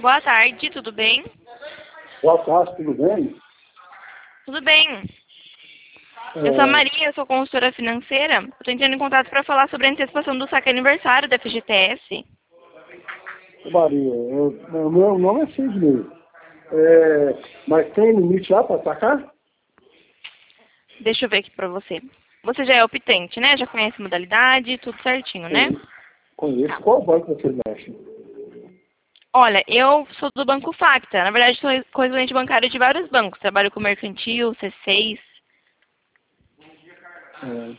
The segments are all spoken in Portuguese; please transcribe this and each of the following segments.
Boa tarde, tudo bem? Boa tarde, tudo bem? Tudo bem. Eu sou a Maria, eu sou consultora financeira. Eu estou entrando em contato para falar sobre a antecipação do saque aniversário da FGTS. Maria, o meu nome é Sidney. Mas tem limite lá para sacar? Deixa eu ver aqui para você. Você já é optante, né? Já conhece a modalidade, tudo certinho, né? Conheço. Tá. Qual banco você mexe? Olha, eu sou do Banco Facta. Na verdade, sou correspondente bancário de vários bancos. Trabalho com Mercantil, C6. É,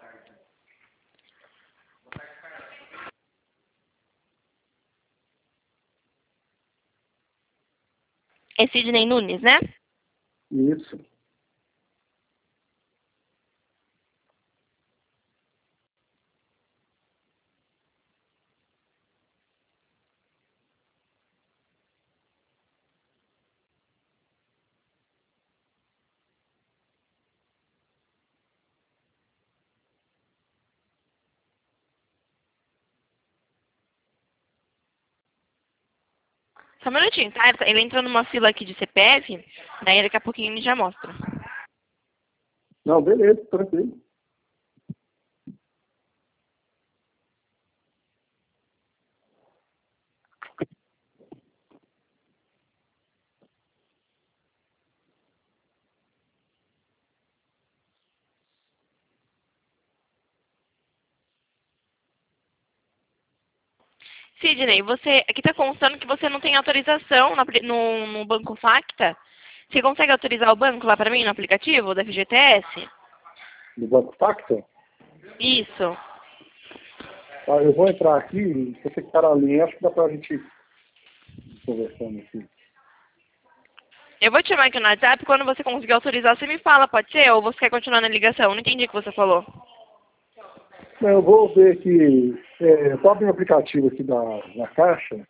É Sidney Nunes, né? isso. Só um minutinho, tá? Ele entrou numa fila aqui de CPF, daí daqui a pouquinho ele já mostra. Não, beleza, tranquilo. Sidney, você aqui está constando que você não tem autorização no Banco Facta. Você consegue autorizar o banco lá para mim no aplicativo da FGTS? Do Banco Facta? Isso. Eu vou entrar aqui, se você ficar ali, acho que dá para a gente ir conversando aqui. Eu vou te chamar aqui no WhatsApp, quando você conseguir autorizar, você me fala, pode ser? Ou você quer continuar na ligação? Não entendi o que você falou. Não, eu vou ver aqui, eu estou abrindo o aplicativo aqui da Caixa,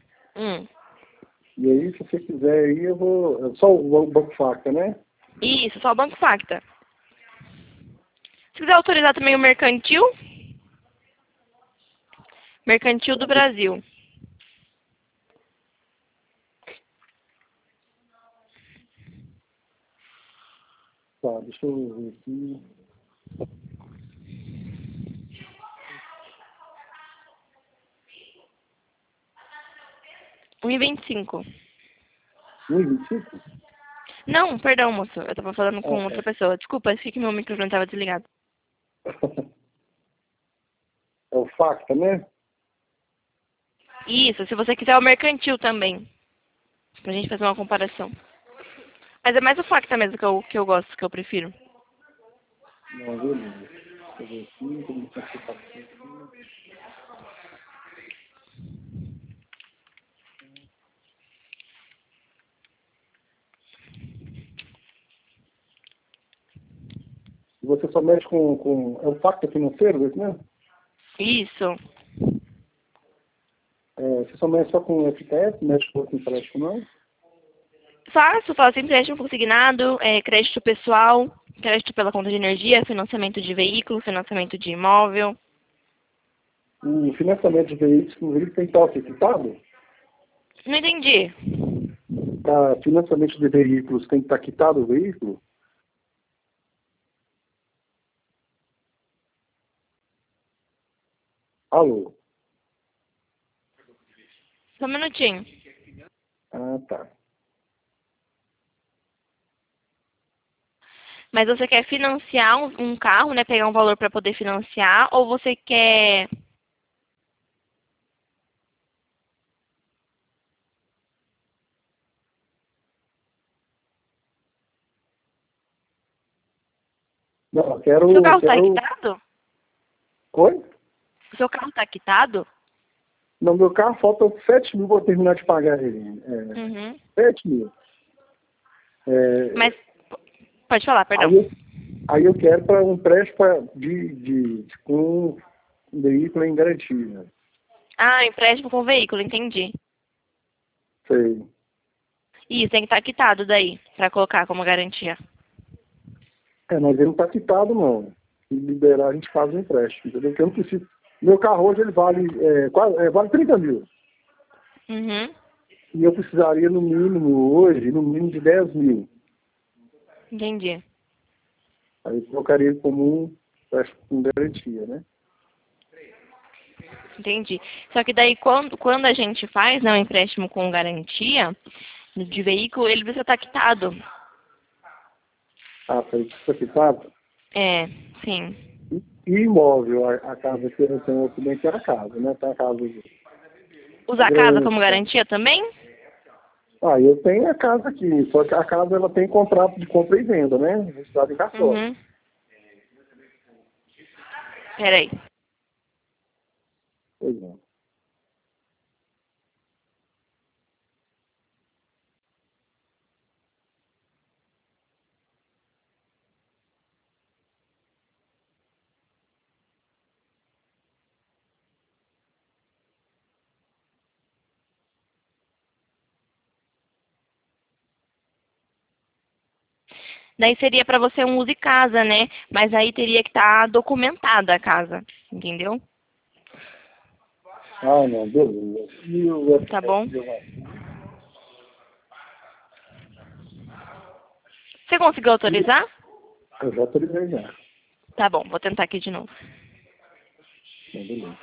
e aí se você quiser aí eu vou, só o Banco Facta, né? Isso, só o Banco Facta. Se quiser autorizar também o Mercantil, Mercantil do Brasil. Tá, deixa eu ver aqui. R$ 1,25. 1,25? Não, perdão, moço. Eu tava falando com Ah, outra pessoa. Desculpa, achei que meu microfone tava desligado. é o Facta, né? Isso, se você quiser o Mercantil também. Pra gente fazer uma comparação. Mas é mais o Facta mesmo que eu gosto, que eu prefiro. Não, beleza. Deixa eu ver aqui, tem uma participação aqui. E você só mexe é o Facta financeiro, esse mesmo? Isso. Você só mexe só com FTS, mexe com outro empréstimo, não? Faço empréstimo consignado, crédito pessoal, crédito pela conta de energia, financiamento de veículo, financiamento de imóvel. O financiamento de veículos, o veículo tem que estar quitado? Não entendi. Para financiamento de veículos, tem que estar quitado o veículo? Alô? Só um minutinho. Ah, tá. Mas você quer financiar um carro, né? Pegar um valor para poder financiar, ou você quer... Não, eu O seu carro está quero... quitado? Oi? O seu carro está quitado? No meu carro falta 7 mil para eu terminar de pagar ele. Uhum. 7 mil. Mas, pode falar, perdão. Aí eu quero para um empréstimo com um veículo em garantia. Ah, empréstimo com veículo, entendi. Sei. Isso, tem que estar quitado daí, para colocar como garantia. Mas ele não está quitado, não. Se liberar, a gente faz o empréstimo, entendeu? Porque eu não preciso. Meu carro hoje ele vale 30 mil. Uhum. E eu precisaria, no mínimo, hoje, no mínimo de 10 mil. Entendi. Aí eu colocaria como com garantia, né? Entendi. Só que daí, quando a gente faz, né, um empréstimo com garantia de veículo, ele precisa estar quitado. Ah, para isso quitado. É, sim. E imóvel, a casa que eu tenho aqui bem que era a casa, né? Tá a casa Usa a casa grande. como garantia também? Ah, eu tenho a casa aqui, só que a casa ela tem contrato de compra e venda, né? Registrado em cartório. Uhum. Peraí. Pois é. Daí seria para você um uso de casa, né? Mas aí teria que estar documentada a casa, entendeu? Ah, não, beleza. E o Tá bom? Você conseguiu autorizar? Eu já autorizei já. Tá bom, vou tentar aqui de novo. Então, beleza.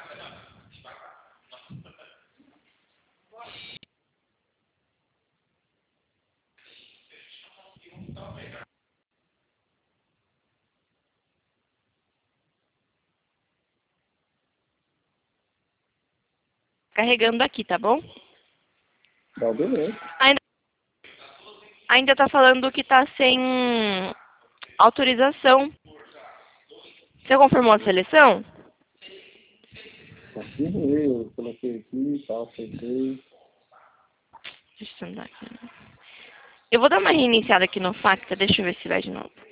Carregando aqui, tá bom? Então, beleza. Ainda tá falando que tá sem autorização. Você confirmou a seleção? Confirmei, eu coloquei aqui e tal, aceitei. Deixa eu andar aqui. Eu vou dar uma reiniciada aqui no Facta, deixa eu ver se vai de novo.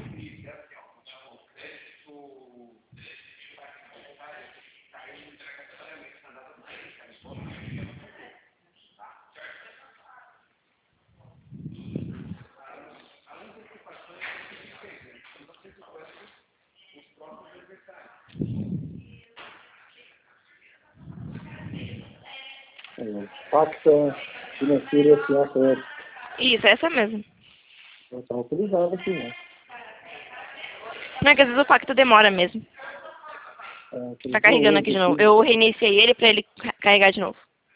Pacta financeira S.A. correto. Isso, é essa mesmo. Eu estava autorizado aqui, né? Não é que às vezes o Facta demora mesmo. Tá carregando aqui de novo. Eu reiniciei ele pra ele carregar de novo.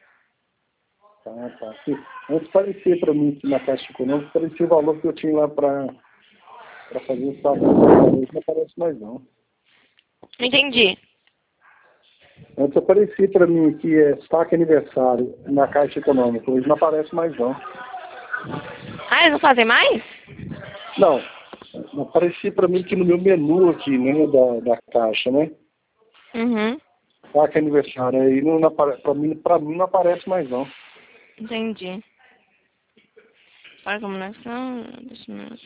Tá. Antes parecia para mim que na Caixa Econômica parecia o valor que eu tinha lá para fazer o saco. Hoje não aparece mais não. Entendi. Antes aparecia para mim que é saque aniversário na Caixa Econômica. Hoje não aparece mais não. Ah, eles não fazem mais? Não. Aparecia para mim que no meu menu aqui, né, da Caixa, né? Uhum. Saque aniversário. Aí não aparece, para mim não aparece mais não. Entendi. Para a combinação. Deixa eu...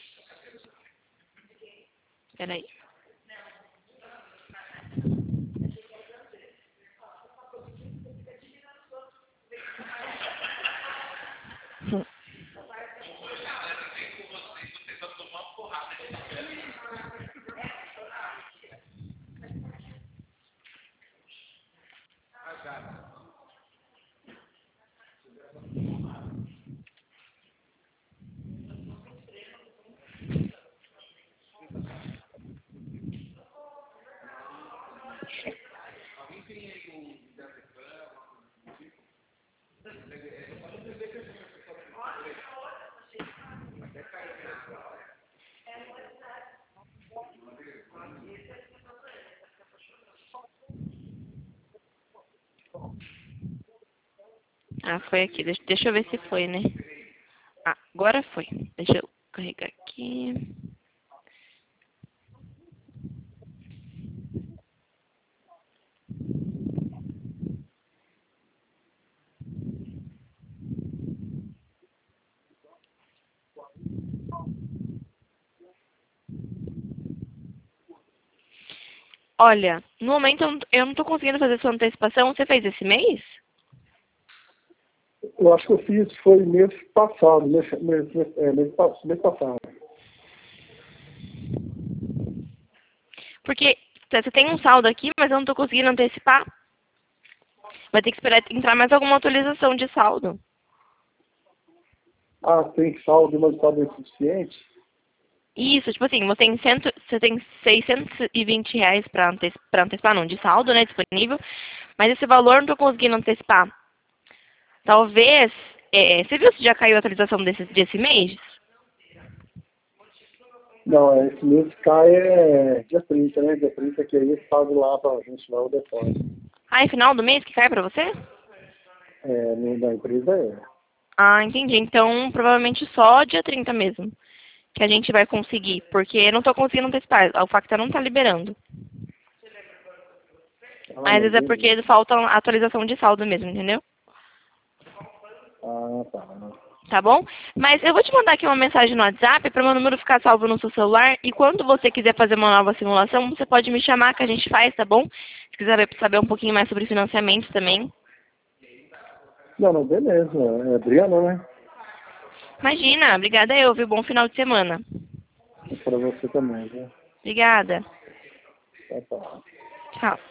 Peraí. Ah, foi aqui. Deixa eu ver se foi, né? Ah, agora foi. Deixa eu carregar aqui. Olha, no momento eu não tô conseguindo fazer sua antecipação. Você fez esse mês? Eu acho que eu fiz, foi mês passado, mês passado. Porque você tem um saldo aqui, mas eu não tô conseguindo antecipar. Vai ter que esperar entrar mais alguma atualização de saldo. Ah, tem saldo, mas saldo insuficiente? Isso, tipo assim, você tem R$ 620 para antecipar, não, de saldo, né, disponível, mas esse valor eu não tô conseguindo antecipar. Talvez, você viu se já caiu a atualização desse mês? Não, esse mês cai dia 30, né? Dia 30 que aí pago lá pra gente lá o depósito. Ah, é final do mês que cai pra você? Da empresa Ah, entendi. Então, provavelmente só dia 30 mesmo que a gente vai conseguir, porque eu não tô conseguindo antecipar, o Facta não tá liberando. Ah, Mas às não vezes é entendi. porque falta a atualização de saldo mesmo, entendeu? Ah, tá. Tá bom? Mas eu vou te mandar aqui uma mensagem no WhatsApp para o meu número ficar salvo no seu celular. E quando você quiser fazer uma nova simulação, você pode me chamar que a gente faz, tá bom? Se quiser saber um pouquinho mais sobre financiamento também. Não, beleza. Adriana, né? Imagina, obrigada eu, viu? Bom final de semana. Para você também, né? Obrigada. Tá, tá. Tchau.